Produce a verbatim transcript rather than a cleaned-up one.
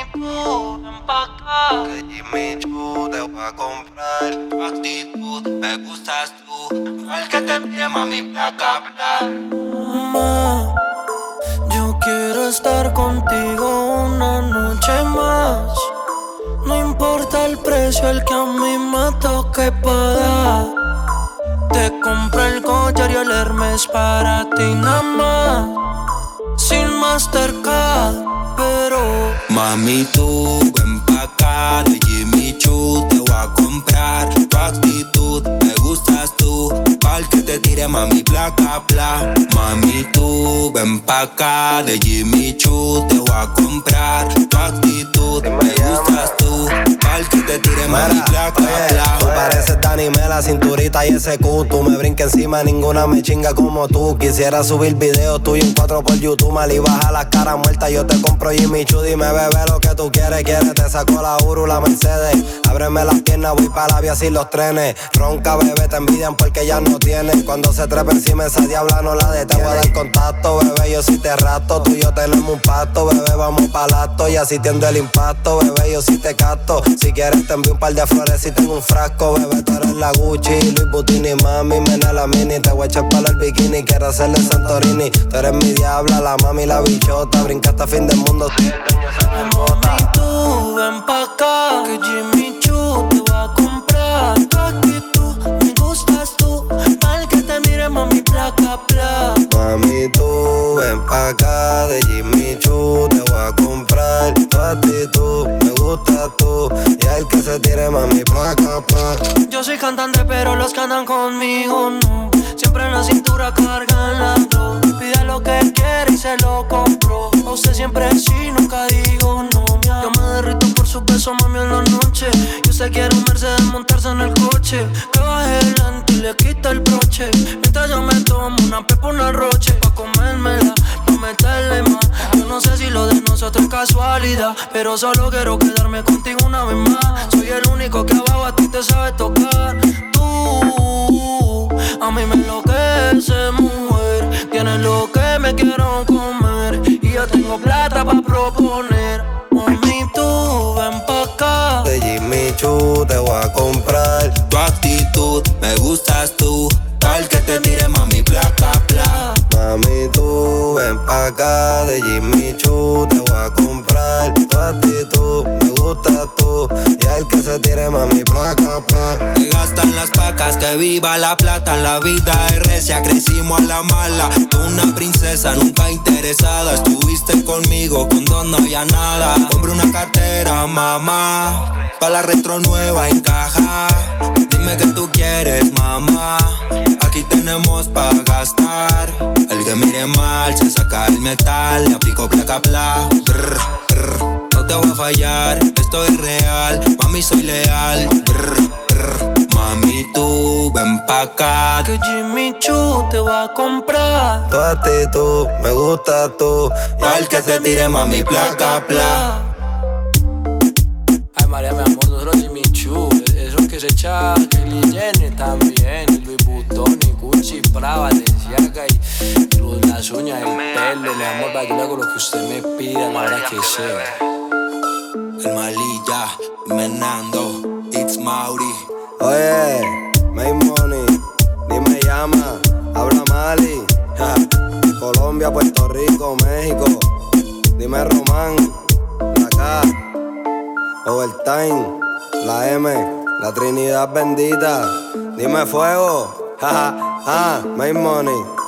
tú, ven pa' acá. Que Jimmy Choo te voy a comprar. Tu actitud, me gustas tú. Igual que te mire, mami, placa, bla. Ma, yo quiero estar contigo una noche más. No importa el precio, el que a mí me toque pagar. Te compro el collar y el Hermes para ti nada más. Sin Mastercard, pero mami, tú ven pa' acá. De Jimmy Choo te voy a comprar. Tu actitud, me gustas tú. Pa'l que te tire, mami, placa, bla. Mami, tú ven pa' acá. De Jimmy Choo te voy a comprar. Tu actitud, me gustas tú. Pa'l que te tire, mami, placa, bla. Tú pareces Dani Mela, cinturita y ese Q. Tú me brinca encima, ninguna me chinga como tú. Quisiera subir videos tuyos en cuatro por YouTube. Mal y baja la cara muerta, yo te compro Jimmy Choo. Dime, bebé, lo que tú quieres, quieres. Te saco la Uru, la Mercedes. Ábreme las piernas, voy pa' la vía sin los trenes. Ronca, bebé, te envidian porque ya no tienen. Cuando se trepa encima esa diabla no la detiene. Te voy a dar contacto, bebé, yo sí te rato. Tú y yo tenemos un pacto, bebé, vamos pa'l acto. Y así tiendo el impacto, bebé, yo sí te capto. Si quieres te envío un par de flores si tengo un frasco, bebé, tú eres la Gucci, Louis Vuitton y mami, mena la mini. Te voy a echar para el bikini, quiero hacerle Santorini. Tú eres mi diabla, la mami, la bichota. Brinca hasta fin del mundo, soy el dueño, se me embota. mami, tú ven pa' acá. Que Jimmy Choo te va a comprar. Tu actitud, me gustas tú. Mal que te mire, mami, placa, placa. Mami, tú ven pa' acá. De Jimmy Choo te voy a comprar. Tu actitud, me gusta tú. Y el que se tire, mami, placa, placa. Yo soy cantante, pero los que andan conmigo no. Siempre en la cintura cargan la flow. Pide lo que quiere y se lo compro. A usted siempre sí, nunca digo no. Yo me derrito por su beso, mami, en la noche. Y usted quiere un Mercedes montarse en el coche. Que baje lento y le quita el broche. Mientras yo me tomo una pepa, una roche. Pa' comérmela, no meterle más. Yo no sé si lo de nosotros es casualidad, pero solo quiero quedarme contigo una vez más. Soy el único que abajo a ti te sabe tocar. Tú, a mí me enloquece, mujer. Tienes lo que me quiero comer. Y yo tengo plata pa' proponer. Mami, tú ven pa' acá. De Jimmy Choo te voy a comprar. Tu actitud, me gustas tú. Pa'l que te tire, mami, placa, bla. Mami, tú ven pa' acá. De Jimmy Choo te voy a comprar. Tu actitud, me gusta tú. Y el que se tire, mami, placa, placa. Que gastan las pacas, que viva la plata. La vida es recia, crecimos a la mala. Tú una princesa, nunca interesada. Estuviste conmigo cuando no había nada. Compré una cartera, mamá. Pa' la retro nueva encaja. Dime qué tú quieres, mamá. Aquí tenemos pa' gastar. El que mire mal se saca el metal. Le aplico placa, bla. Brr, brr. No te voy a fallar, esto es real. Mami, soy leal. Brr, brr. Mami, tú ven pa' acá. Que Jimmy Choo te va a comprar. Tu actitud, me gusta tú. Pa'l que te tire, mami, placa, bla. Ay, María, mi amor, no solo Jimmy Choo. Eso que se echa Kylie Jenner también. Y Louis Vuitton, y Gucci, Prada, Balenciaga. Y los, las uñas, el pelo. Mi amor, va, yo le hago lo que usted me pida, la hora que sea. El Malilla, Menando, It's Mauri. Oye, make money, ni me llama, habla Mali, ja. Colombia, Puerto Rico, México, dime Román, la K, Overtime, la M, la Trinidad bendita, dime Fuego, ja, ja, ja, make money.